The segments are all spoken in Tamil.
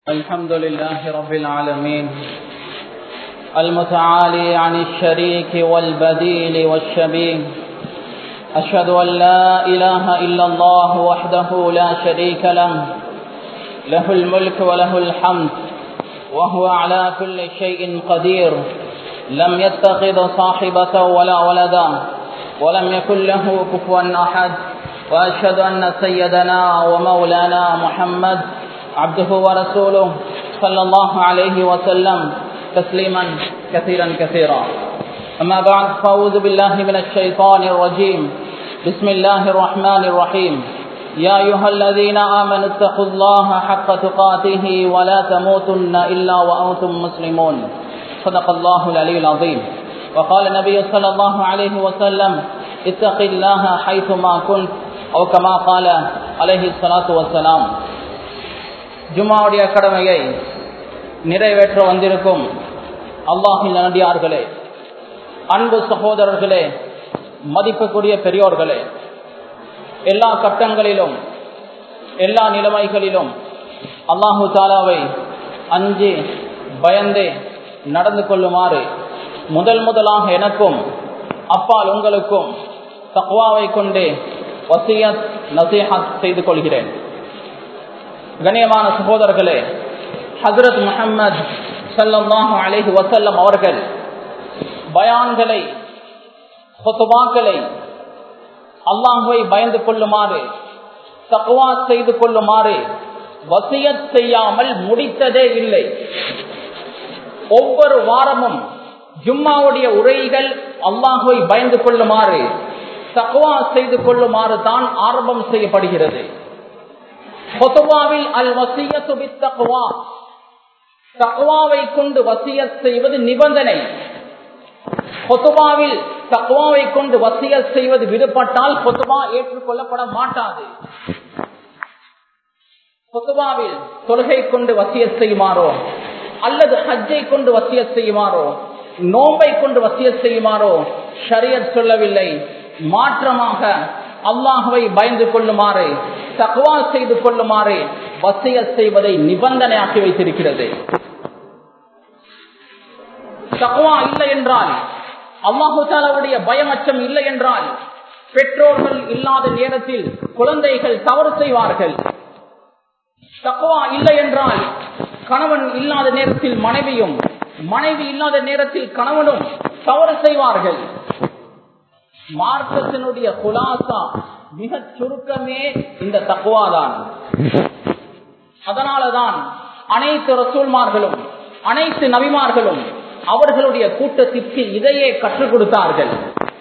الحمد لله رب العالمين المتعالي عن الشريك والبديل والشبيه. أشهد أن لا إله إلا الله وحده لا شريك له له الملك وله الحمد وهو على كل شيء قدير. لم يتخذ صاحبة ولا ولدا ولم يكن له كفوا أحد. وأشهد أن سيدنا ومولانا محمد عبده ورسوله صلى الله عليه وسلم تسليما كثيرا كثيرا. أما بعد فأعوذ بالله من الشيطان الرجيم. بسم الله الرحمن الرحيم. يا أيها الذين آمنوا اتقوا الله حق تقاته ولا تموتن إلا وأنتم مسلمون. صدق الله العلي العظيم. وقال النبي صلى الله عليه وسلم اتق الله حيثما كنت أو كما قال عليه الصلاة والسلام. ஜும்மாவுடைய கடமையை நிறைவேற்ற வந்திருக்கும் அல்லாஹ்வின் நல்லடியார்களே, அன்பு சகோதரர்களே, மதிப்புக்குரிய பெரியோர்களே, எல்லா கட்டங்களிலும் எல்லா நிலைமைகளிலும் அல்லாஹு தாலாவை அஞ்சி பயந்தே நடந்து கொள்ளுமாறு முதலாக எனக்கும் அப்பால் உங்களுக்கும் தக்வாவை கொண்டே வசியத் நசீஹத் செய்து கொள்கிறேன். கண்ணியமான சகோதரர்களே, ஹஜ்ரத் முஹம்மது ஸல்லல்லாஹு அலைஹி வஸல்லம் அவர்கள் பயான்களை, குத்பாக்களை அல்லாஹ்வை பயந்து கொள்ளுமாறு, தக்வா செய்து கொள்ளுமாறு வசியத் செய்யாமல் முடித்ததே இல்லை. ஒவ்வொரு வாரமும் ஜும்மாவுடைய உரைகள் அல்லாஹ்வை பயந்து கொள்ளுமாறு, தக்வா செய்து கொள்ளுமாறு தான் ஆரம்பம் செய்யப்படுகிறது. அல் வசியத்து பித்தக்வா, தக்வாவை கொண்டு வசியத் செய்வது நிபந்தனை. குத்பாவில் தக்வாவை கொண்டு வசியத் செய்வது விடுபட்டால் குத்பா ஏற்றுக்கொள்ளப்பட மாட்டாது. குத்பாவில் தொழுகை கொண்டு வசியத் செய்யுமாறோ அல்லது ஹஜ்ஜை கொண்டு வசியத் செய்யுமாறோ நோன்பை கொண்டு வசியத் செய்யுமாறோ ஷரியத் சொல்லவில்லை. மாற்றமாக அல்லாஹ்வை பயந்து கொள்ளுமாறு, தக்வா செய்து கொள்ளுமாறு வசியத் செய்வதை நிபந்தனையாக்கி வைத்திருக்கிறது. தக்வா இல்லை என்றால், அல்லாஹு தஆலாவுடைய பயமச்சம் இல்லை என்றால், பெற்றோர்கள் இல்லாத நேரத்தில் குழந்தைகள் தவறு செய்வார்கள். தக்வா இல்லை என்றால், கணவன் இல்லாத நேரத்தில் மனைவியும், மனைவி இல்லாத நேரத்தில் கணவனும் தவறு செய்வார்கள். மார்க்கத்தினுடைய குலாசா மிக சுருக்கமே இந்த தக்வாதான். அதனாலதான் அனைத்து ரசூல்மார்களும் அனைத்து நபிமார்களும் அவர்களுடைய கூட்டத்திற்கு இதையே கற்றுக் கொடுத்தார்கள்.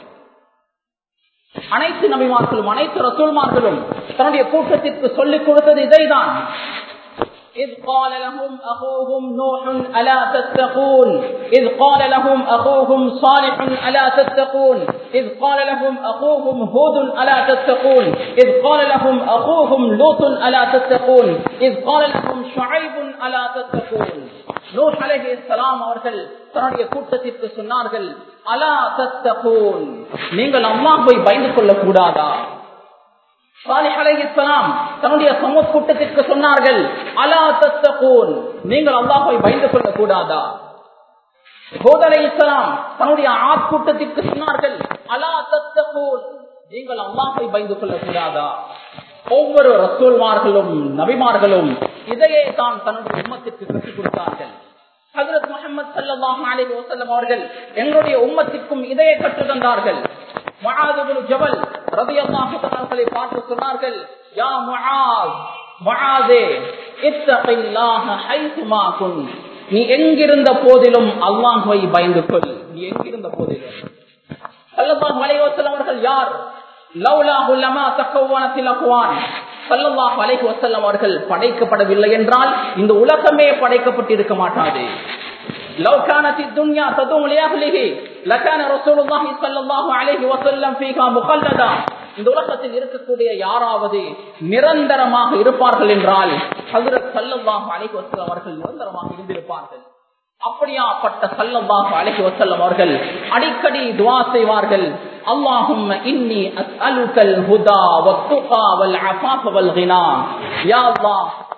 அனைத்து நபிமார்களும் அனைத்து ரசூல்மார்களும் தன்னுடைய கூட்டத்திற்கு சொல்லிக் கொடுத்தது இதைதான். إذ قال لهم أخوهم نوح ألا تتقون إذ قال لهم أخوهم صالح ألا تتقون إذ قال لهم أخوهم هود ألا تتقون إذ قال لهم أخوهم لوط ألا تتقون إذ قال لهم شعيب ألا تتقون. நூஹ் அலைஹிஸ்ஸலாம் அவர்கள் தன்னுடைய கூட்டத்திற்கு சொன்னார்கள், அலா தத்தகூன், நீங்கள் அல்லாஹ்வை பயந்து கொள்ள கூடாதா? சாலிஹ் அலைஹிஸ்ஸலாம் தன்னுடைய சமூக கூட்டத்திற்கு சொன்னார்கள், அலா தத்தகூன், நீங்கள் அல்லாஹ்வை பயந்து கொள்ள கூடாதா? ஹூத் அலைஹிஸ்ஸலாம் தன்னுடைய ஆத் கூட்டத்திற்கு சொன்னார்கள், அலா தத்தகூன், நீங்கள் அல்லாஹ்வை பயந்து கொள்ள கூடாதா? ஒவ்வொரு ரசூல்மார்களும் நபிமார்களும் இதையே தான் தன்னுடைய உம்மத்திற்கு கற்றுக் கொடுத்தார்கள். ஹஜ்ரத் முஹம்மது ஸல்லல்லாஹு அலைஹி வஸல்லம் அவர்கள் எங்களுடைய உம்மத்திற்கும் இதையே கற்றுத் தந்தார்கள். முஆத் இப்னு ஜபல் ரலியல்லாஹு தஆலா அவர்களை பார்த்து சொன்னார்கள், யா முஆத், முஆதே, இத்தகில்லாஹ ஹைதுமா குன், நீ எங்கிருந்த போதிலும் அல்லாஹ்வை பயந்து கொள். நீ எங்கிருந்த போதிலும். ஸல்லல்லாஹு அலைஹி வஸல்லம் அவர்கள் யார்? லௌலாஹு லமா தகவனத்தில் அக்வான். ஸல்லல்லாஹு அலைஹி வஸல்லம் அவர்கள் படைக்கப்படவில்லை என்றால் இந்த உலகமே படைக்கப்பட்டிருக்க மாட்டாது. லவ் கானத் துன்யா ததும் லிஅஹ்லிஹி லகான ரசூலுல்லாஹி ஸல்லல்லாஹு அலைஹி வஸல்லம் ஃபீஹா முகல்லதா. இந்த உலகத்தில் இருக்கக்கூடிய யாராவது நிரந்தரமாக இருப்பார்கள் என்றால் ஹஜ்ரத் ஸல்லல்லாஹு அலைஹி வஸல்லம் அவர்கள் நிரந்தரமாக இருந்திருப்பார்கள். அப்படியாப்பட்ட ஸல்லல்லாஹு அலைஹி வஸல்லம் அவர்கள் அடிக்கடி துஆ செய்வார்கள், அல்லாஹும்ம இன்னி அஸ்அலுகல் ஹுதா வத்துகா வல் அஃபாஃப வல் கினா. யா அல்லாஹ்,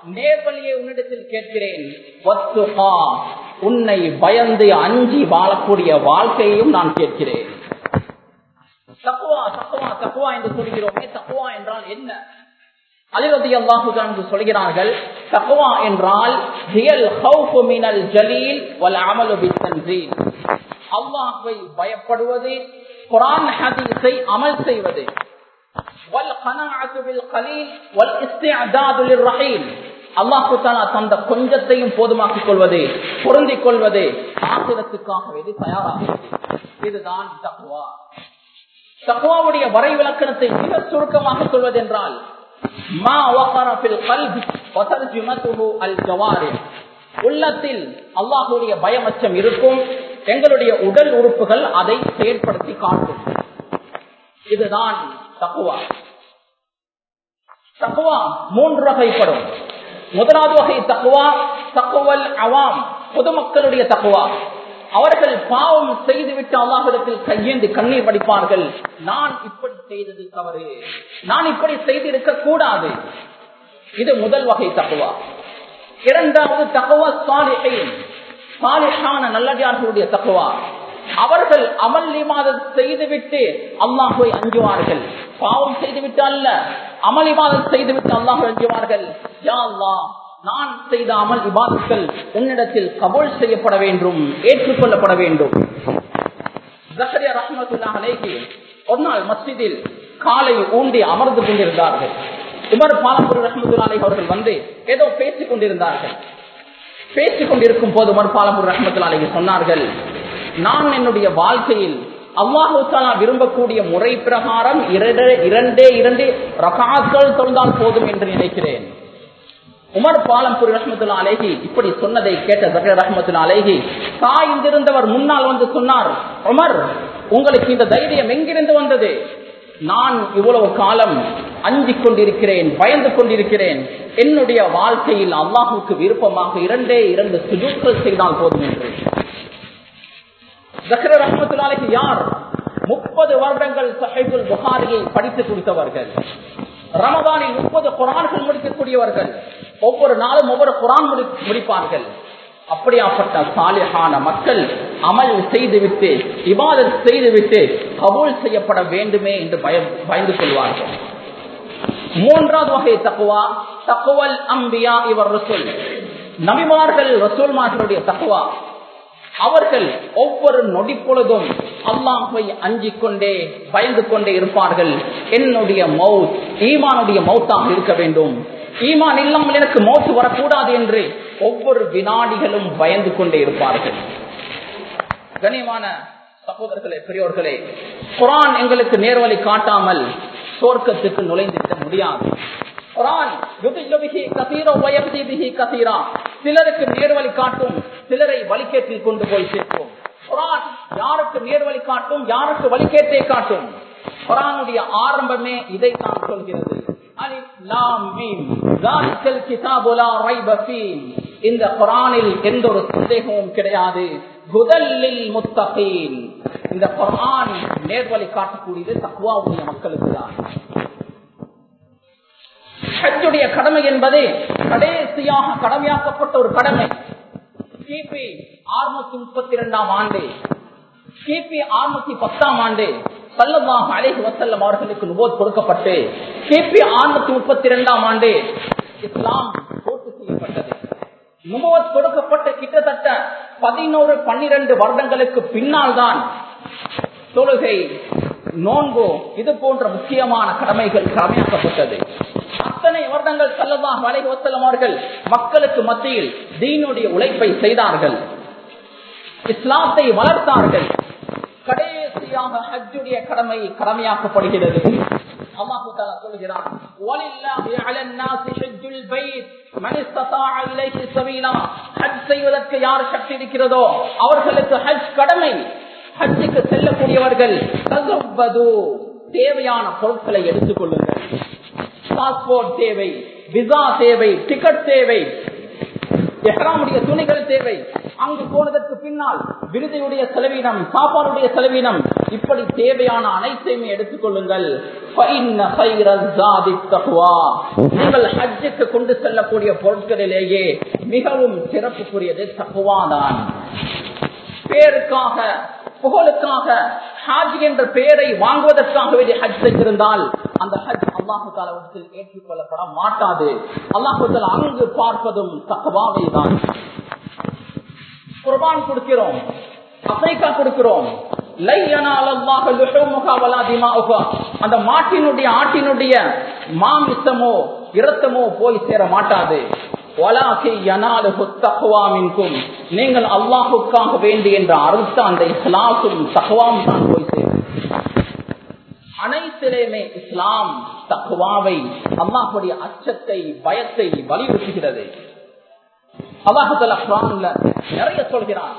நேர்வழியை உன்னிடத்தில் கேட்கிறேன், வத்துகா உன்னை பயந்து அஞ்சி வாழக்கூடிய வாழ்க்கையையும் நான் கேட்கிறேன். தக்வா தக்வா தக்வா என்று சொல்கிறோமே, தக்வா என்றால் என்ன? அலி ரலியல்லாஹு அன்ஹு சொல்கிறார்கள், தக்வா என்றால் ஹியல் ஹௌஃபு மினல் ஜலீல் வல் அமலு பித்தன்ஸீல். அல்லாஹ்வை பயப்படுவது, குர்ஆன் ஹதீஸை அமல் செய்வது, வல் கனாஅத்து பில் கலீல் வல் இஸ்திஅதாது லிர்ரஹீல். அல்லாஹ் தஆலா தந்த கொஞ்சத்தையும் போதுமாக்கிக் கொள்வது, பொருந்திக் கொள்வது, ஆகிரத்துக்காக வேண்டி தயாராகிறது. இதுதான் தக்வா. தக்வாவுடைய வரை விளக்கணத்தை மிக சுருக்கமாக சொல்வதென்றால், மா வகர ஃபில் கல்ப் வ தர்ஜுமத்துஹு அல் ஜவாரிஹ். உள்ளத்தில் அல்லாஹ்வுடைய பயமச்சம் இருக்கும், எங்களுடைய உடல் உறுப்புகள் அதை செயல்படுத்தி காட்டும். இதுதான் தக்வா. தக்வா மூன்று வகைப்படும். முதலாவது வகை தக்வா தக்வல் அவாம், பொதுமக்களுடைய தக்வா. அவர்கள் பாவம் செய்துவிட்டு அல்லாஹ்விடத்தில் கையேந்தி கண்ணீர் வடிப்பார்கள், நான் இப்படி செய்தது தவறு, நான் இப்படி செய்திருக்க கூடாது. இது முதல் வகை தக்வா. இரண்டாவது தக்வா சாலிஹீன், சாலிஹான நல்லடியார்களுடைய தக்வா. அவர்கள் அமல் இபாதத் செய்துவிட்டு அல்லாஹ்வை அஞ்சுவார்கள். பாவம் செய்துவிட்டு அல்ல, அமல் இபாதத் செய்துவிட்டு அல்லாஹ்வை அஞ்சுவார்கள். யா அல்லாஹ், நான் செய்த அமல் இபாதத்துகள் உன்னிடத்தில் கபூல் செய்யப்பட வேண்டும், ஏற்றுக்கொள்ளப்பட வேண்டும். ஜக்கரியா ரஹ்மத்துல்லாஹி அலைஹி ஒரு நாள் மஸ்ஜிதில் காலை ஊண்டி அமர்ந்து கொண்டிருந்தார்கள். உமர் பாலம்பூர் ரஹ்மத்துல்லாஹி அலைஹி அவர்கள் வந்து ஏதோ பேசிக் கொண்டிருந்தார்கள். பேசிக் கொண்டிருக்கும் போது உமர் பாலம்பூர் ரஹ்மத்துல்லாஹி அலைஹி சொன்னார்கள், நான் என்னுடைய வாழ்க்கையில் அல்லாஹ் தஆலா விரும்பக்கூடிய முறை பிரகாரம் இரண்டே ரகாத்கள் தொழுதால் போதும் என்று நினைக்கிறேன். உமர் பாலம்பூர் ரஹ்மத்துல்லாஹி அலைஹி இப்படி சொன்னதை கேட்ட ஜக்கரியா ரஹ்மத்துல்லாஹி அலைஹி சாய்ந்திருந்தவர் முன்னால் வந்து சொன்னார், உமர், உங்களுக்கு இந்த தைரியம் எங்கிருந்து வந்தது? நான் இவ்வளவு காலம் அஞ்சிக் கொண்டிருக்கிறேன், பயந்து கொண்டிருக்கிறேன். என்னுடைய வாழ்க்கையில் அல்லாஹுக்கு விருப்பமாக இரண்டு சுஜூத்கள் செய்தால் போதும் என்று. ஜக்கரியா ரஹ்மத்துல்லாஹி அலைஹி யார்? 30 வருடங்கள் ஸஹீஹுல் புகாரியை படித்து கொடுத்தவர்கள். ரமதானில் 30 குர்ஆன்கள் முடிக்கக்கூடியவர்கள். ஒவ்வொரு நாளும் ஒவ்வொரு குர்ஆன் முடிப்பார்கள். அப்படியாப்பட்ட சாலிஹான மக்கள் அமல் செய்துவிட்டு இபாதத் செய்துவிட்டு கபூல் செய்யப்பட வேண்டுமே என்று பயந்து கொள்வார்கள். மூன்றாவது வகை தக்வா தக்வல் அம்பியா இவர் ரசூல், நபிமார்கள் ரசூல்மார்களுடைய தக்வா. அவர்கள் ஒவ்வொரு நொடி பொழுதும் அல்லாஹ்வை அஞ்சிக் கொண்டே பயந்து கொண்டே இருப்பார்கள். என்னுடைய மௌத் ஈமானுடைய மௌத்தாக இருக்க வேண்டும், ஈமான் இல்லாமல் எனக்கு மௌத் வரக்கூடாது என்று ஒவ்வொரு வினாடிகளும் பயந்து கொண்டே இருப்பார்கள். கண்ணியமான சகோதரர்களே, பெரியோர்களே, குர்ஆன் எங்களுக்கு நேர்வழி காட்டாமல் சொர்க்கத்துக்கு நுழைந்துவிட முடியாது. குர்ஆன் சிலருக்கு நேர்வழி காட்டும், சிலரை வழிகேட்டில் கொண்டு போய் சேர்க்கும். குர்ஆன் யாருக்கு நேர்வழி காட்டும், யாருக்கு வழிகேட்டை காட்டும். குர்ஆனுடைய ஆரம்பமே இதைத்தான் சொல்கிறது. அலிஃப் லாம் மீம் ஸாலிகல் கிதாபு லா ரைப ஃபீஹ். இந்த குர்ஆனில் எந்த ஒரு சந்தேகமும் கிடையாது. ஹுதல் லில் முத்தகீன். இந்த குர்ஆன் நேர்வழி காட்டக்கூடியது தக்வாவுடைய மக்களுக்கு தான். ஹஜ்ஜுடைய கடமை என்பது கடைசியாக கடமையாக்கப்பட்ட ஒரு கடமை. கிபி 632 ஆண்டு, கிபி 610 ஆண்டு ஸல்லல்லாஹு அலைஹி வஸல்லம் அவர்களுக்கு நுபுவத் கொடுக்கப்பட்டு கிபி 632 ஆண்டு இஸ்லாம் பூர்த்தி செய்யப்பட்டது. நுபுவத் கொடுக்கப்பட்ட கிட்டத்தட்ட 11-12 வருடங்களுக்கு பின்னால் தான் தொழுகை, நோன்பு இது போன்ற முக்கியமான கடமைகள் கடமையாக்கப்பட்டது. அத்தனை வருடங்கள் ஸல்லல்லாஹு அலைஹி வஸல்லம் அவர்கள் மக்களுக்கு மத்தியில் தீனுடைய உழைப்பை செய்தார்கள், இஸ்லாத்தை வளர்த்தார்கள். கடைசியாக ஹஜ்ஜுடைய கடமை கடமையாக்கப்படுகிறது. அல்லாஹ் தஆலா சொல்கிறான், வலில்லாஹி அலன் நாஸி ஹஜ்ஜுல் பைத் மன் இஸ்ததாஅ இலைஹி சபீலா. ஹஜ் செய்வதற்கு யார் சக்தி இருக்கிறதோ அவர்களுக்கு ஹஜ் கடமை. ஹஜ்ஜுக்கு செல்லக்கூடியவர்கள் தஸவ்வது, தேவையான பொருட்களை எடுத்துக் கொள்ளுங்கள். பாஸ்போர்ட் தேவை, விசா தேவை, டிக்கெட் தேவை, இஹ்ராமுடைய துணிகள் தேவை. அங்கு போனதற்கு பின்னால் விருதையுடைய செலவீனம், சாப்பாடுடைய செலவீனம், இப்படி தேவையான அனைத்தையுமே எடுத்துக்கொள்ளுங்கள். நீங்கள் ஹஜ்ஜுக்கு கொண்டு செல்லக்கூடிய பொருட்களிலேயே மிகவும் சிறப்புக்குரியது தக்வாதான். பேருக்காக புகழுக்காக ஹஜ் என்ற பெயரை வாங்குவதற்காக வேண்டிய ஹஜ் செய்திருந்தால் அந்த ஹஜ் அல்லாஹு தஆலாவிடத்தில் ஏற்றுக்கொள்ளப்பட மாட்டாது. அல்லாஹு தஆலா அங்கு பார்ப்பதும் தக்வாவை தான். குர்பான் கொடுக்கிறோம், அசைக்கா கொடுக்கிறோம். அந்த மாட்டினுடைய ஆட்டினுடைய மாமிசமோ இரத்தமோ போய் சேர மாட்டாது. நீங்கள் அல்லாஹுக்காக வேண்டி என்ற அர்த்த அந்த இஸ்லாமும் தக்வாவும் தான் போய் சேரும். அனைத்திலுமே இஸ்லாம் தக்வாவை, அல்லாஹ்வுடைய அச்சத்தை, பயத்தை வலியுறுத்துகிறது. அல்லாஹ் தஆலா குர்ஆன்ல நிறைய சொல்கிறான்.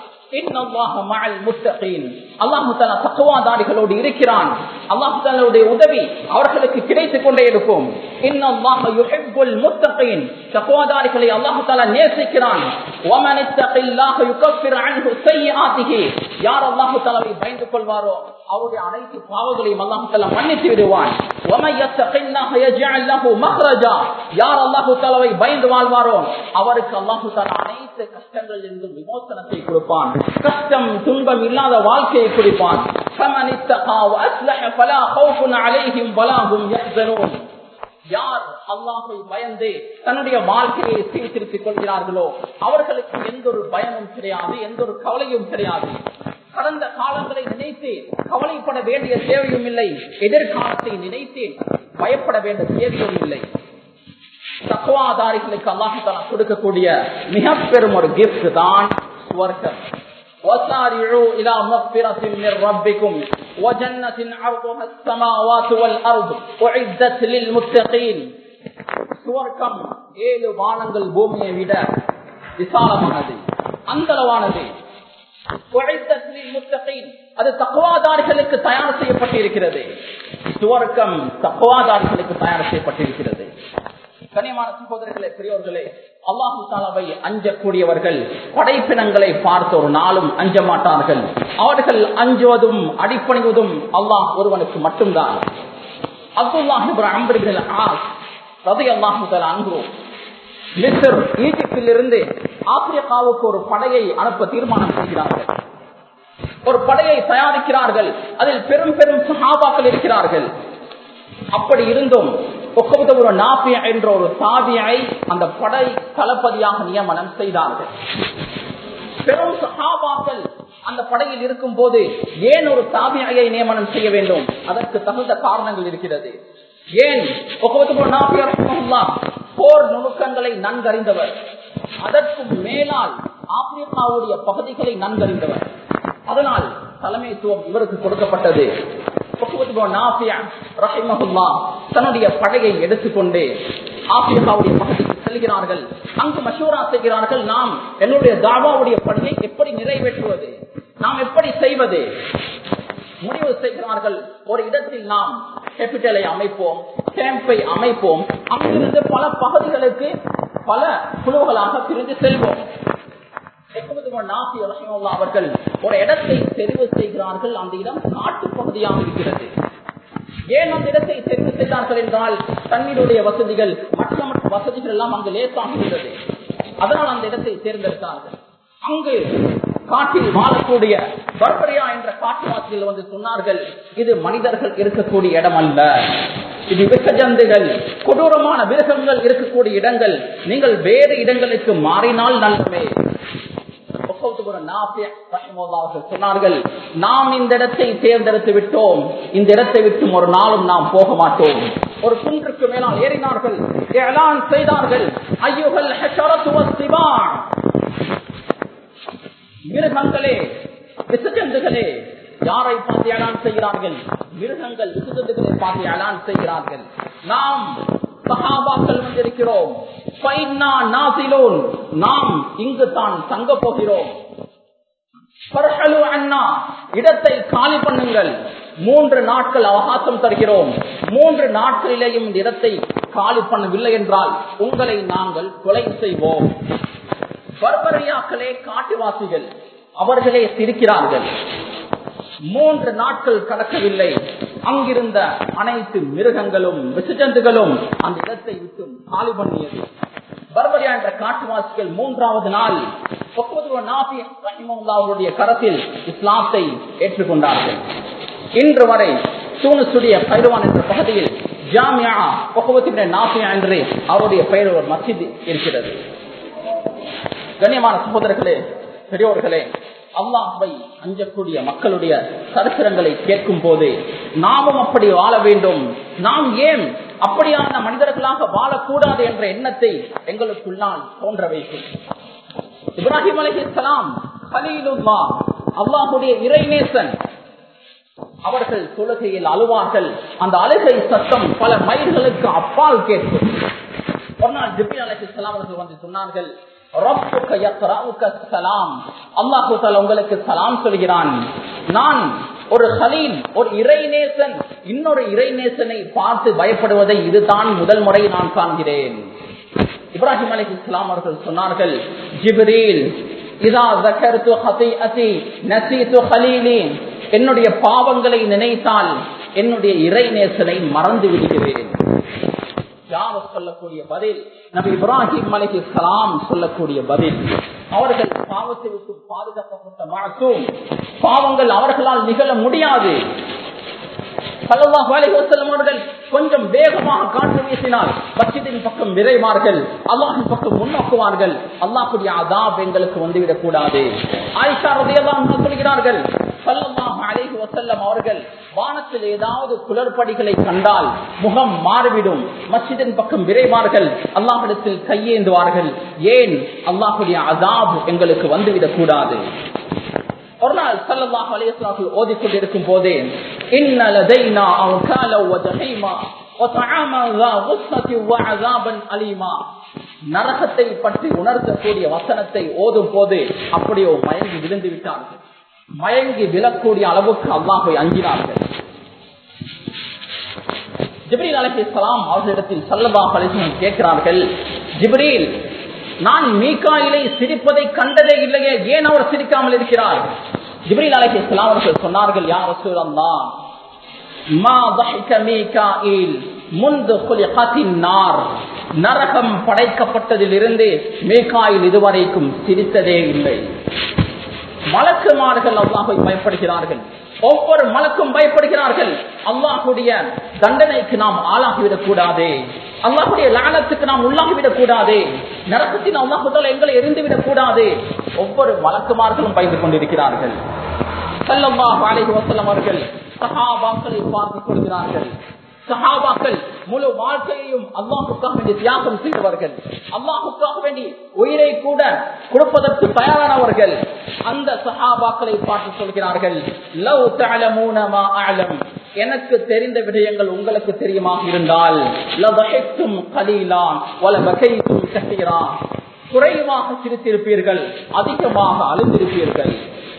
அல்லாஹ் தஆலா தக்வாதாரிகளோடு இருக்கிறான். அல்லாஹ் தஆலாவுடைய உதவி அவர்களுக்கு கிடைத்துக் கொண்டே இருக்கும். இன்னல்லாஹ யுஹிப்புல் முத்தகீன், தக்வாதாரிகளை அல்லாஹ் தஆலா நேசிக்கிறான். வமன் இத்தகில்லாஹ யுகஃபிர் அன்ஹு ஸய்யிஆத்திஹி, யார் அல்லாஹ் தஆலாவை பயந்து கொள்வாரோ அவருடைய அனைத்து பாவங்களையும் அல்லாஹ் தஆலா மன்னித்து விடுவான். வமன் யத்தகில்லாஹ யஜ்அல் லஹு மக்ரஜா, யார் அல்லாஹ் தஆலாவை பயந்து வாழ்வாரோ அவருக்கு அல்லாஹ் தஆலா அனைத்து கஷ்டங்களிலிருந்து விமோசனத்தை கொடுப்பான். கஷ்டம் துன்பம் இல்லாத வாழ்க்கையை கொடுப்பான். ஃபமன் இத்தகா வ அஸ்லஹ ஃபலா கௌஃபுன் அலைஹிம் வலா ஹும் யஹ்ஸனூன், யார் அல்லாஹ்வை பயந்து தன்னுடைய வாழ்க்கையை சீர்திருத்திக் கொள்கிறார்களோ அவர்களுக்கு எந்த ஒரு பயமும் கிடையாது, எந்த ஒரு கவலையும் கிடையாது. கடந்த காலங்களை நினைத்து கவலைப்பட வேண்டிய தேவையும் இல்லை, எதிர்காலத்தை நினைத்து பயப்பட வேண்டிய தேவையும் இல்லை. தக்வாதாரிகளுக்கு அல்லாஹ் தஆலா கொடுக்கக்கூடிய மிக பெரும் ஒரு கிஃப்ட் தான் சுவர்க்கம். وَسَارِعُوا إِلَى مَغْفِرَةٍ مِّن رَّبِّكُمْ وَجَنَّةٍ عَرْضُهَا السَّمَاوَاتُ وَالْأَرْضُ أُعِدَّتْ لِلْمُتَّقِينَ. சுவர்க்கம் 7 வானங்கள் பூமியை விட விசாலமானது, அந்தளவானது. உஇத்தத் லில்முத்தகீன், அது தக்வாதாரிகளுக்கு தயார் செய்யப்பட்டிருக்கிறது. சுவர்க்கம் தக்வாதாரிகளுக்கு தயார் செய்யப்பட்டிருக்கிறது. கனியமான சகோதரர்களே, பெரியோர்களே, அல்லாஹ் தஆலாவை அஞ்சக்கூடியவர்கள் படைப்பினங்களை பார்த்த ஒரு நாளும் அஞ்ச மாட்டார்கள். அவர்கள் அஞ்சுவதும் அடிப்பணிவதும் அல்லாஹ் ஒருவனுக்கு மட்டும்தான். Abdullah ibn Amr ibn As ரலியல்லாஹு தஆலா அன்ஹு மிஸ்ர் ஈஜிப்தில் இருந்து ஆப்பிரிக்காவுக்கு ஒரு படையை அனுப்ப தீர்மானம் செய்கிறார்கள். ஒரு படையை தயாரிக்கிறார்கள். அதில் பெரும் பெரும் சஹாபாக்கள் இருக்கிறார்கள். அப்படி இருந்தும் என்ற ஒரு சாபியை அந்த படை தளபதியாக நியமனம் செய்தார்கள். பெரும் சஹாபாக்கள் அந்த படையில் இருக்கும் போது ஏன் ஒரு சாபியை நியமனம் செய்ய வேண்டும்? அதற்கு தகுந்த காரணங்கள் இருக்கிறது. ஏன்? போர் நுணுக்கங்களை நன்கறிந்தவர், அதற்கும் மேலால் ஆப்பிரிக்காவுடைய பகுதிகளை நன்கறிந்தவர். அதனால் தலைமைத்துவம் இவருக்கு கொடுக்கப்பட்டது. தன்னுடைய படையை எடுத்துக்கொண்டு ஆப்பிரிக்காவுடைய பகுதிக்கு செல்கிறார்கள். அங்கு மஷூரா செய்கிறார்கள். நாம் என்னுடைய தாவாவுடைய பணியை எப்படி நிறைவேற்றுவது, நாம் எப்படி செய்வது? முடிவு செய்கிறார்கள். ஒரு இடத்தில் நாம் கேபிட்டலை அமைப்போம், கேம்பை அமைப்போம். அங்கிருந்து பல பகுதிகளுக்கு பல குழுக்களாக பிரிந்து செல்வோம். அவர்கள் ஒரு இடத்தை தெரிவு செய்கிறார்கள். அந்த இடம் காட்டு பகுதியாக இருக்கிறது. ஏன் அந்த இடத்தை தெரிவு செய்தார்கள் என்றால் தண்ணீருடைய வசதிகள், மற்ற மற்ற வசதிகள் எல்லாம் அங்கு லேசாகிறது. அதனால் அந்த இடத்தை தேர்ந்தெடுத்தார்கள். அங்கு காட்டில் வாழக்கூடிய பர்பரியா என்ற காட்டுவாசிகள் வந்து சொன்னார்கள், இது மனிதர்கள் இருக்கக்கூடிய இடம் அல்ல, இது விஷஜந்துகள், கொடூரமான மிருகங்கள் இருக்கக்கூடிய இடங்கள். நீங்கள் வேறு இடங்களுக்கு மாறினால் நல்லவே. சொன்னார்கள், நாம் இந்த இடத்தை தேர்ந்தெடுத்து விட்டோம், இந்த இடத்தை விட்டு ஒரு நாளும் நாம் போக மாட்டோம். ஒரு குன்றுக்கு மேலால் ஏறினார்கள், ஏலான் செய்தார்கள், ஐயுகள் மிருகங்களே, விசஜந்துகளே. யாரை பார்த்து ஏலான் செய்கிறார்கள்? மிருகங்கள், விசஜந்துகளை பார்த்து ஏலான் செய்கிறார்கள். நாம் சஹாபாக்கள் வந்திருக்கிறோம், நாம் இங்கு தான் தங்க போகிறோம். இடத்தை காலி பண்ணுங்கள், 3 நாட்கள் அவகாசம் தருகிறோம். 3 நாட்களிலேயும் இந்த இடத்தை காலி பண்ணவில்லை என்றால் உங்களை நாங்கள் கொலை செய்வோம். பர்பரியாக்களே, காட்டுவாசிகள், அவர்களே சிரிக்கிறார்கள். 3 நாட்கள் கடக்கவில்லை, அங்கிருந்த அனைத்து மிருகங்களும் விசஜந்துகளும் அந்த இடத்தை விட்டு காலி பண்ணியது. பர்பரியா என்ற காட்டுவாசிகள் 3வது நாள் அவருடைய கரத்தில் இஸ்லாத்தை ஏற்றுக்கொண்டார்கள். இன்று வரை தூனுசுடைய பைரவான் என்ற பகுதியில் ஜாமியா நாபியா என்று அவருடைய பெயர் ஒரு மஸ்ஜித் இருக்கிறது. கண்ணியமான சகோதரர்களே, பெரியோர்களே, அல்லாஹ்வை அஞ்சக்கூடிய மக்களுடைய சரித்திரங்களை கேட்கும் போது நாமும் அப்படி வாழ வேண்டும், நாம் ஏன் அப்படியான மனிதர்களாக வாழக்கூடாது என்ற எண்ணத்தை எங்களுக்குள்ளால் தோன்ற வைக்கும். இப்ராஹிம் அலைஹிஸ்ஸலாம் கலீலுல்லாஹ், அல்லாஹ்வுடைய இறைநேசன். அவர்கள் தொழுகையில் அழுவார்கள். அந்த அழுகை சத்தம் பல மைல்களுக்கு அப்பால் கேட்கும். ஒரு நாள் ஜிப்ரீல் அலைஹிஸ்ஸலாம் அவர்கள் வந்து சொன்னார்கள், ரப்புக யக்ரவுக ஸலாம், அல்லாஹ் தஆலா உங்களுக்கு சலாம் சொல்கிறான். நான் ஒரு கலீல், ஒரு இறைநேசன் இன்னொரு இறைநேசனை பார்த்து பயப்படுவதை இதுதான் முதல் முறை நான் காண்கிறேன். இப்ராஹிம் அலைஹிஸ்ஸலாம் அவர்கள் சொன்னார்கள், ஜிப்ரீல், இதா ذكرت خطيئتي نسيت خليلي, என்னுடைய பாவங்களை நினைத்தால் என்னுடைய இறைநேசனை மறந்து விடுகிறேன். யார் சொல்லக்கூடிய பதில்? நபி இப்ராஹிம் அலைஹிஸ்ஸலாம் சொல்லக்கூடிய பதில். அவர்கள் பாவத்தை விட்டு பாதுகாக்கப்பட்ட மாசூம், பாவங்கள் அவர்களால் நிகழ முடியாது. ஸல்லல்லாஹு அலைஹி வஸல்லம் அவர்கள் கொஞ்சம் வேகமாக காற்று வீசினால் மஸ்ஜிதின் பக்கம் விரைவார்கள், அல்லாஹ்வின் பக்கம் முன்னோக்குவார்கள். அல்லாஹ்வுடைய அஸாப் எங்களுக்கு வந்துவிடக் கூடாது. ஆயிஷா ரலியல்லாஹு அன்ஹா சொல்கிறார்கள், ஸல்லல்லாஹு அலைஹி வஸல்லம் அவர்கள் வானத்தில் ஏதாவது குளறுபடிகளை கண்டால் முகம் மாறிவிடும், மஸ்ஜிதின் பக்கம் விரைவார்கள், அல்லாஹ்விடத்தில் கையேந்துவார்கள். ஏன்? அல்லாஹ்வுடைய அஸாப் எங்களுக்கு வந்துவிடக் கூடாது. ஒரு நாள் ஸல்லல்லாஹு அலைஹி வஸல்லம் ஓதிக்கொண்டிருக்கும் போதே, இன்ன லதைனா அவ்கால வ ஜஹீமா வ தஆமன் ஸா குஸ்ஸத்தி வ அஸாபன் அலீமா, நரகத்தை பற்றி உணர்த்தக்கூடிய வசனத்தை ஓதும் போது அப்படியே மயங்கி விழுந்து விட்டார்கள். மயங்கி விழக்கூடிய அளவுக்கு அல்லாஹ்வை அஞ்சினார்கள். ஜிப்ரீல் அலைஹிஸ்ஸலாம் அவர்களிடத்தில் ஸல்லல்லாஹு அலைஹி வஸல்லம் கேட்கிறார்கள், ஜிப்ரீல், நான் மீகாயிலை சிரிப்பதை கண்டதே இல்லையே, ஏன் அவர் சிரிக்காமல் இருக்கிறார்? ஜிப்ரீல் அலைஹிஸ்ஸலாம் அவர்கள் சொன்னார்கள், யா ரசூலல்லாஹ், மா ضحك மீகாயில் முந்து குலிகத்தின் நார், நரகம் படைக்கப்பட்டதிலிருந்து மீகாயில் இதுவரைக்கும் சிரித்ததே இல்லை. மலக்குமார்கள் அல்லாஹ்வை பயப்படுகிறார்கள், ஒவ்வொரு மலக்கும் பயப்படுகிறார்கள். அல்லாஹ்வுடைய தண்டனைக்கு நாம் ஆளாகிவிடக் கூடாது, அல்லாஹ்வுடைய லானத்துக்கு நாம் உள்ளாகிவிடக் கூடாது, நரகத்தின் அல்லாஹ் தஆலா எங்களை எரிந்துவிடக் கூடாது. ஒவ்வொரு மலக்குமார்களும் பயந்து கொண்டிருக்கிறார்கள். ஸல்லல்லாஹு அலைஹி வஸல்லம் அவர்கள் சஹாபாக்களை பார்த்து சொல்கிறார்கள், சஹாபாக்கள் முழு வாழ்க்கையையும் அல்லாஹ்வுக்காக வேண்டி தியாகம் செய்தவர்கள், அல்லாஹ்வுக்காக வேண்டி உயிரை கூட கொடுப்பதற்கு தயாரானவர்கள். அந்த சஹாபாக்களை பார்த்து சொல்கிறார்கள், லவ் தஅலமூன மா அஅலம், எனக்கு தெரிந்த விடயங்கள் உங்களுக்கு தெரியுமா இருந்தால், லதஹிக்தும் கலீலா வல பகைதும் கஸீரா, குறைவாக சிரித்திருப்பீர்கள், அதிகமாக அழுந்திருப்பீர்கள்.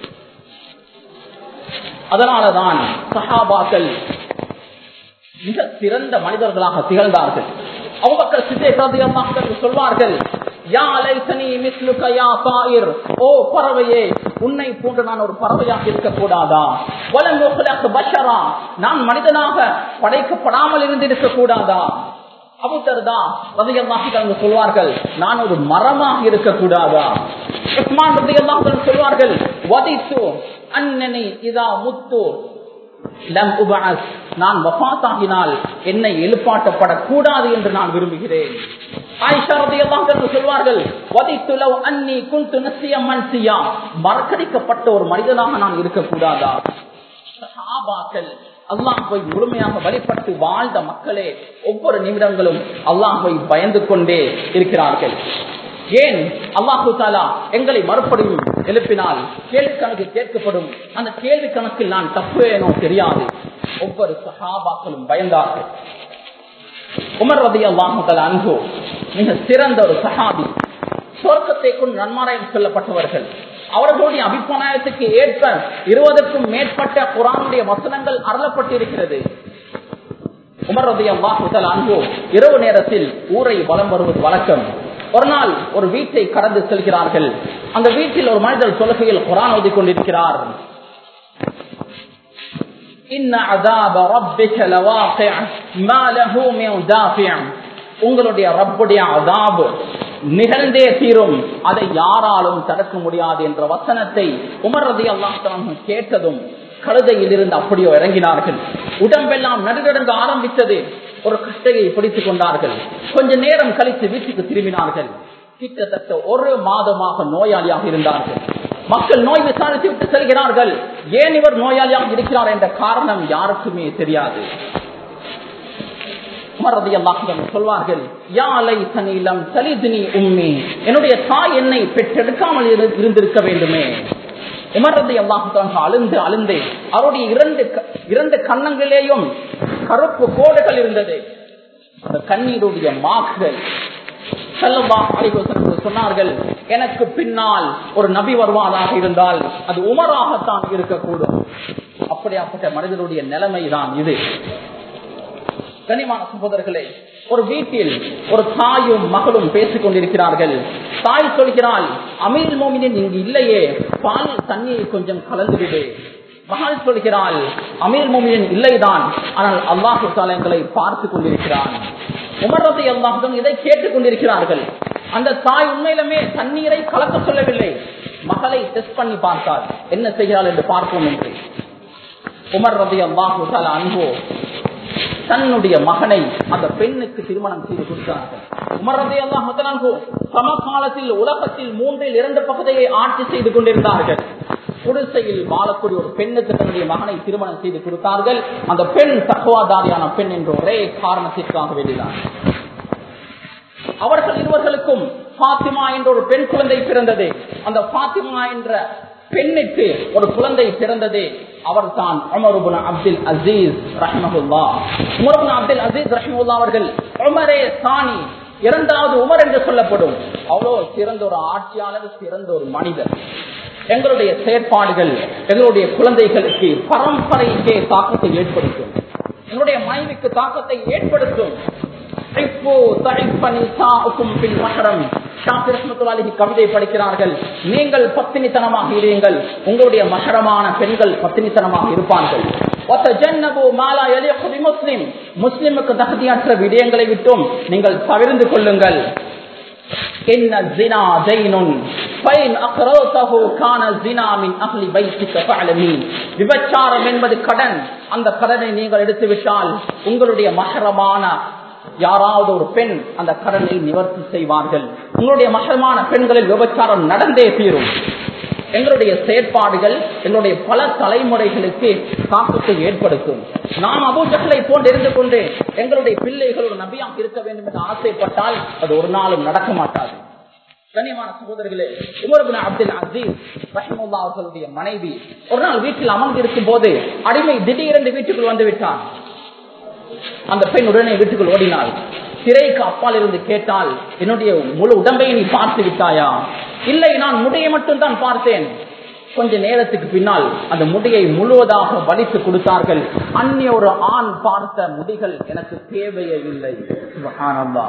அதனாலதான் சஹாபாக்கள் மிக சிறந்த மனிதர்களாக திகழ்ந்தார்கள். அபூபக்கர் சித்தீக் ரலியல்லாஹு அன்ஹு சொல்வார்கள், யா லைஸனி மிஸ்லுக யா தாயிர், ஓ பறவையே, உன்னை போன்று நான் ஒரு பறவையாக இருக்க கூடாதா? வலம் யுக்லக் பஷரா, நான் மனிதனாக படைக்கப்படாமல் இருந்திருக்க கூடாதா? அபூ தர்தா ரலியல்லாஹு அன்ஹு சொல்வார்கள், நான் ஒரு மரமாக இருக்க கூடாதா? உஸ்மான் ரலியல்லாஹு அன்ஹு சொல்வார்கள், வதித்து அன்னனி இதா முத்து லம் உபஅஸ், நான் வஃபாத்தாகினால் என்னை எழுப்பாட்டப்படக்கூடாது என்று நான் விரும்புகிறேன். ஆயிஷா ரலியல்லாஹு அன்ஹா சொல்வார்கள், வதித்து லவ் அன்னி குன்து நஸியம் மன்சியா, மறக்கடிக்கப்பட்ட ஒரு மனிதனாக நான் இருக்க கூடாதா? சஹாபாக்கள் அல்லாஹ்வை முழுமையாக வழிபட்டு வாழ்ந்த மக்களே ஒவ்வொரு நிமிடங்களும் அல்லாஹ்வை பயந்து கொண்டே இருக்கிறார்கள். ஏன்? அல்லாஹு தஆலா எங்களை மறுபடியும் எழுப்பினால் கேள்வி கணக்கு கேட்கப்படும். அந்த கேள்வி கணக்கில் நான் தப்புவேனோ தெரியாது. ஒவ்வொரு சஹாபாக்களும் பயந்தார்கள். உமர் ரலியல்லாஹு தஆலா அன்ஹு மிக சிறந்த ஒரு சஹாபி, சொர்க்கத்தை கொண்டு நன்மாராயம் சொல்லப்பட்டவர்கள். அவர்களுடைய அபிப்பிராயத்துக்கு ஏற்ப 20க்கும் மேற்பட்ட குர்ஆனுடைய வசனங்கள் அருளப்பட்டிருக்கிறது. உமர் ரலியல்லாஹு தஆலா அன்ஹு இரவு நேரத்தில் ஊரை வலம் வருவது வழக்கம். ஒரு நாள் ஒரு வீட்டை கடந்து செல்கிறார்கள். அந்த வீட்டில் ஒரு மனிதர் தொழுகையில் குர்ஆன் ஓதிக் கொண்டிருக்கிறார். இன்ன அஸாப ரப்பிக லவாகி' மா லஹு மின் தாஃபி'. உங்களுடைய ரப்புடைய அஸாப் நிகழ்ந்தே தீரும், அதை யாராலும் தடுக்க முடியாது என்ற வசனத்தை உமர் ரலியல்லாஹு அன்ஹு கேட்டதும் கழுதையில் இருந்து அப்படியோ இறங்கினார்கள். உடம்பெல்லாம் நடுநடுங்க ஆரம்பித்தது. ஒரு கட்டையை பிடித்துக் கொண்டார்கள். கொஞ்ச நேரம் கழித்து வீட்டுக்கு திரும்பினார்கள். கிட்டத்தட்ட 1 மாதமாக நோயாளியாக இருந்தார்கள். மக்கள் நோய் விசாரித்து விட்டு செல்கிறார்கள். ஏன் இவர் நோயாளியாக இருக்கிறார் என்ற காரணம் யாருக்குமே தெரியாது. உமர் ரலியல்லாஹு அன்ஹு சொல்வார்கள், யா லைதனி லம் தலித்னி உம்மி, என்னுடைய தாய் என்னை பெற்றெடுக்காமல் இருந்திருக்க வேண்டுமே. உமர் ரலியல்லாஹு அன்ஹு அழுந்து அழுந்து அவருடைய 2 கன்னங்களிலேயும் கருப்பு கோடுகள் இருந்தது. அந்த கண்ணீருடைய மாக்குகள். ஸல்லல்லாஹு அலைஹி வஸல்லம் சொன்னார்கள், எனக்கு பின்னால் ஒரு நபி வருவானாக இருந்தால் அது உமராகத்தான் இருக்கக்கூடும். அப்படியாப்பட்ட மனிதனுடைய நிலைமைதான் இது. கனிமான சகோதரர்களே, ஒரு வீட்டில் ஒரு தாயும் மகளும் பேசிக் கொண்டிருக்கிறார்கள். தாய் சொல்கிறாள், அமீருல் மோமினின் இங்கு இல்லையே, பால் தண்ணீரை கொஞ்சம் கலந்துவிடு. மகள் சொல்கிறாள், அமீருல் மோமினின் இல்லைதான், ஆனால் அல்லாஹ் தஆலா எங்களை பார்த்துக் கொண்டிருக்கிறான். உமர் ரலியல்லாஹு அன்ஹு இதை கேட்டுக் கொண்டிருக்கிறார்கள். அந்த தாய் உண்மையிலுமே தண்ணீரை கலக்க சொல்லவில்லை, மகளை டெஸ்ட் பண்ணி பார்த்தாள், என்ன செய்கிறாள் என்று பார்ப்போம் என்று. உமர் ரலியல்லாஹு அன்ஹு தன்னுடைய மகனை அந்த பெண்ணுக்கு திருமணம் செய்து கொடுத்தார்கள். உமர் ரலியல்லாஹு அன்ஹு சமகாலத்தில் உலகத்தில் 3/2 பகுதியை ஆட்சி செய்து கொண்டிருந்தார்கள். குடிசையில் வாழக்கூடிய ஒரு பெண்ணுக்கு தன்னுடைய மகனை திருமணம் செய்து கொடுத்தார்கள். அந்த பெண் தக்வாதாரியான பெண் என்ற ஒரே காரணத்திற்காக வேண்டிதான். அவர்கள் இருவர்களுக்கும் ஃபாத்திமா என்ற ஒரு பெண் குழந்தை பிறந்தது. அந்த ஃபாத்திமா என்ற பெண்ணுக்கு ஒரு குழந்தை பிறந்தது. அவர் தான் உமர் இப்னு அப்துல் அசீஸ் ரஹ்மத்துல்லாஹ். உமர் இப்னு அப்துல் அசீஸ் ரஹ்மத்துல்லாஹ் அவர்கள் உமரே சானி, 2வது உமர் என்று சொல்லப்படும். அவ்வளோ சிறந்த ஒரு ஆட்சியாளர், சிறந்த ஒரு மனிதர். எங்களுடைய செயற்பாடுகள் எங்களுடைய குழந்தைகளுக்கு பரம்பரைக்கே தாக்கத்தை ஏற்படுத்தும். எங்களுடைய மனைவிக்கு தாக்கத்தை ஏற்படுத்தும். கவிதை படிக்கிறார்கள், நீங்கள் பத்தினித்தனமாக இருங்கள், உங்களுடைய மஹரமான பெண்கள் பத்தினித்தனமாக இருப்பார்கள். முஸ்லிமுக்கு தகுதியற்ற விடயங்களை விட்டும் நீங்கள் தவிர்த்து கொள்ளுங்கள். விபச்சாரம் என்பது கடன். அந்த கடனை நீங்கள் எடுத்துவிட்டால் உங்களுடைய மஹரமான யாராவது ஒரு பெண் அந்த கடனை நிவர்த்தி செய்வார்கள். உங்களுடைய மஹரமான பெண்களில் விபச்சாரம் நடந்தே தீரும். எங்களுடைய செயற்பாடுகள் எங்களுடைய பல தலைமுறைகளுக்கு தாக்கத்தை ஏற்படுத்தும். நாம் அபூ ஜஹலை போன்று இருந்து கொண்டு எங்களுடைய பிள்ளைகள் ஒரு நபியாக இருக்க வேண்டும் என்று ஆசைப்பட்டால் அது ஒரு நாளும் நடக்க மாட்டாது. கண்ணியமான சகோதரர்களே, உமர் இப்னு அப்துல் அசீஸ் ரஹ்மத்துல்லாஹி அவர்களுடைய மனைவி ஒரு நாள் வீட்டில் அமர்ந்திருக்கும் போது அடிமை திடீரென்று வீட்டுக்குள் வந்து விட்டான். அந்த பெண் உடனே வீட்டுக்குள் ஓடினாள். திரைக்கு அப்பால் இருந்து கேட்டால், என்னுடைய முழு உடம்பை நீ பார்த்து விட்டாயா? இல்லை, நான் முடியை மட்டும் தான் பார்த்தேன். கொஞ்ச நேரத்துக்கு பின்னால் அந்த முடியை முழுவதாக வலித்து கொடுத்தார்கள். அந்நிய ஒரு ஆண் பார்த்த முடிகள் எனக்கு தேவையே இல்லை. சுப்ஹானல்லாஹ்.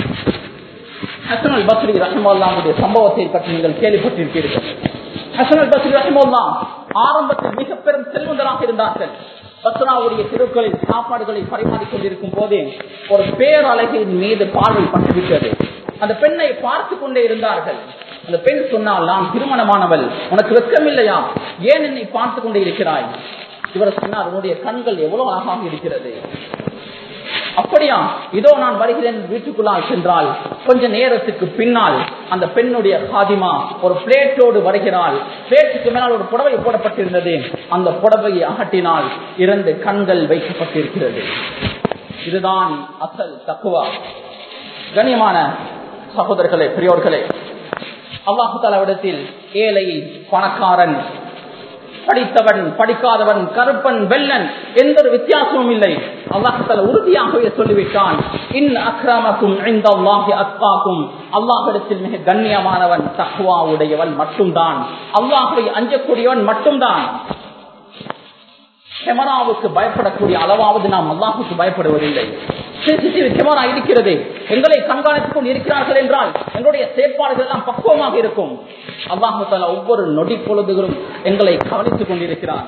ஹஸன் அல் பஸ்ரி ரஹ்மத்துல்லாஹுடைய சம்பவத்தை பற்றி நீங்கள் கேள்விப்பட்டிருப்பீர்கள். ஹஸன் அல் பஸ்ரி ரஹ்மத்துல்லாஹ் ஆரம்பத்தில் மிக பெரும் செல்வந்தராக இருந்தார்கள். பஸ்ராவுடைய தெருக்களில் சாப்பாடுகளை பரிமாறிக் கொண்டிருக்கும் போதே ஒரு பேரழகின் மீது பார்வை பட்டுவிட்டது. அந்த பெண்ணை பார்த்து கொண்டே இருந்தார்கள். அந்த பெண் சொன்னால், நான் திருமணமானவள், உனக்கு வெட்கமில்லையா? ஏன் என்னை பார்த்து கொண்டே இருக்கிறாய்? இவர் சொன்னார், உன்னுடைய கண்கள் எவ்வளவு அழகாக இருக்கிறது. அப்படியா, இதோ நான் வருகிறேன். வீட்டுக்குள்ளால் சென்றால் கொஞ்ச நேரத்துக்கு பின்னால் அந்த பெண்ணுடைய காதிமா ஒரு பிளேட்டோடு வருகிறாள். பிளேட்டுக்கு மேல் ஒரு புடவை போடப்பட்டிருந்தது. அந்த புடவையை அகற்றினால் 2 கண்கள் வைக்கப்பட்டிருக்கிறது. இதுதான் அசல் தக்வா. கண்ணியமான சகோதரர்களே, பெரியோர்களே, அல்லாஹ் தஆலாவிடத்தில் ஏழை பணக்காரன், படித்தவன் படிக்காதவன், கருப்பன் வெள்ளன் எந்த ஒரு வித்தியாசமும் இல்லை. அல்லாஹ் தஆலா உறுதியாகவே சொல்லிவிட்டான், இன் அக்ரமக்கும் இன்தல்லாஹி அத்காக்கும். அல்லாஹ்விடத்தில் மிக கண்ணியமானவன் தக்வா உடையவன் மட்டும்தான், அல்லாஹ்வை அஞ்சக்கூடியவன் மட்டும்தான். கேமராவுக்கு பயப்படக்கூடிய அளவாவது நாம் அல்லாஹுக்கு பயப்படுவதில்லை. சிசிடிவி கேமரா இருக்கிறது, எங்களை கண்காணித்துக் கொண்டு இருக்கிறார்கள் என்றால் எங்களுடைய செயற்பாடுகள் எல்லாம் பக்குவமாக இருக்கும். அல்லாஹ் தஆலா ஒவ்வொரு நொடி பொழுதுகளும் எங்களை கவனித்துக் கொண்டிருக்கிறான்.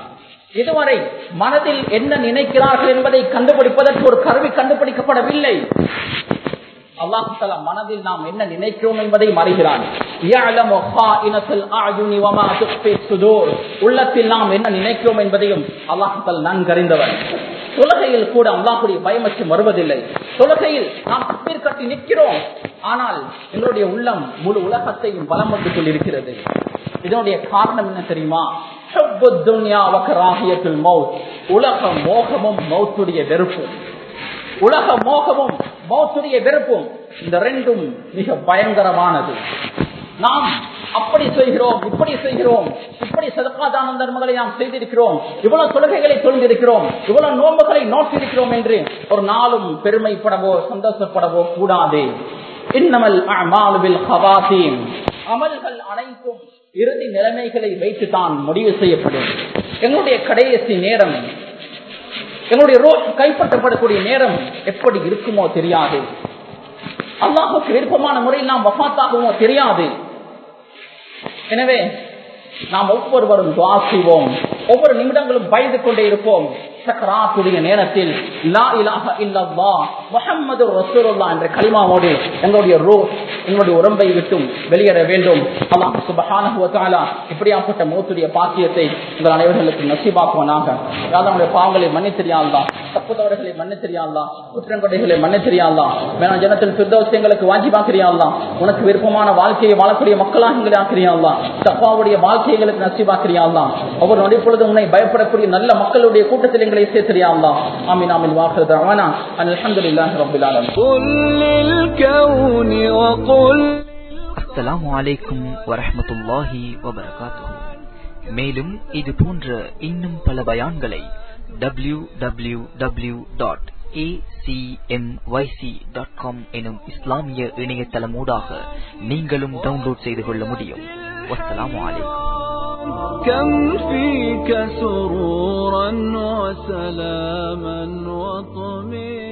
இதுவரை மனதில் என்ன நினைக்கிறார்கள் என்பதை கண்டுபிடிப்பதற்கு ஒரு கருவி கண்டுபிடிக்கப்படவில்லை. அல்லாஹ் தஆலா மனதில் நாம் என்ன நினைக்கிறோம் என்பதை அறிகிறான். யஅலமு காயினத்துல் அயுனி வமா துக்ஃபி சுதூர், உள்ளத்தில் நாம் என்ன நினைக்கிறோம் என்பதையும் அல்லாஹ் தஆலா நன்கறிந்தவன். தொழுகையில் கூட அல்லாஹ்வுடைய பயமற்றம் வருவதில்லை. தொழுகையில் நாம் தக்பீர் கட்டி நிற்கிறோம், ஆனால் எங்களுடைய உள்ளம் முழு உலகத்தையும் வலம் வந்து கொண்டிருக்கிறது. இதனுடைய காரணம் என்ன தெரியுமா? ஹுப்புத் துன்யா வ கராஹியத்துல் மௌத், உலக மோகமும் மௌத்துடைய வெறுப்பும். உலக மோகமும் மௌத்துடைய வெறுப்பும், இந்த ரெண்டும் மிக பயங்கரமானது. நாம் அப்படி செய்கிறோம், இப்படி செய்கிறோம், இப்படி சதகா தான தர்மங்களை நாம் செய்திருக்கிறோம், இவ்வளவு தொழுகைகளை தொழுந்திருக்கிறோம், இவ்வளவு நோன்புகளை நோக்கியிருக்கிறோம் என்று ஒரு நாளும் பெருமைப்படவோ சந்தோஷப்படவோ கூடாது. இன்னமல் அஅமாலு பில் ஹவாதீம், அமல்கள் அனைத்தும் இறுதி நிலைமைகளை வைத்துதான் முடிவு செய்யப்படும். எங்களுடைய கடைசி நேரம், எங்களுடைய ரூஹ் கைப்பற்றப்படக்கூடிய நேரம் எப்படி இருக்குமோ தெரியாது. அல்லாஹ்வுக்கு விருப்பமான முறையில் நாம் வஃபாத்தாகுமோ தெரியாது. எனவே நாம் ஒவ்வொருவரும் துஆ செய்வோம், ஒவ்வொரு நிமிடங்களும் பயந்து கொண்டே இருப்போம். சக்கராத்துடைய நேரத்தில் லா இலாஹ இல்லல்லாஹ் முஹம்மதுர் ரசூலுல்லாஹ் என்ற கலிமாவோடு எங்களுடைய ரூஹ் எங்களுடைய உடம்பை விட்டும் வெளியேற வேண்டும். அல்லாஹ் சுப்ஹானஹு வ தஆலா இப்படியாப்பட்ட மௌத்துடைய பாக்கியத்தை உங்கள் அனைவர்களுக்கு நசீபாக்குவானாக. யாருடைய பாவங்களை மன்னித்திரியா அல்லாஹ், தப்புதவர்களை மன்னித்திரியா அல்லாஹ், குற்றங்குறைகளை மன்னித்திரியா அல்லாஹ், மேலான ஜன்னத்துல் ஃபிர்தௌஸ் எங்களுக்கு வாஜிபாக்கிறியா அல்லாஹ். உனக்கு விருப்பமான வாழ்க்கையை வாழக்கூடிய மக்களாக எங்களை ஆக்கிறியா அல்லாஹ். தக்வாவுடைய வாழ்க்கையை எங்களுக்கு நசீபாக்கிறியா அல்லாஹ். ஒவ்வொரு நொடி பொழுதும் உன்னை பயப்படக்கூடிய நல்ல மக்களுடைய கூட்டத்தில் எங்களை சேர்த்திரியா அல்லாஹ். ஆமீன் ஆமீன். வாஹிரு தஅவானா அல்ஹம்துலில்லாஹி ரப்பில் ஆலமீன். அஸ்ஸலாமு அலைக்கும் வரஹ்மத்துல்லாஹி வபரகாத்துஹு. மேலும் இது போன்ற இன்னும் பல பயான்களை www.acmyc.com எனும் இஸ்லாமிய இணையதளமூடாக நீங்களும் டவுன்லோட் செய்து கொள்ள முடியும். வஸ்ஸலாமு அலைக்கும். كم فيك سرورا وسلاما وطمئنا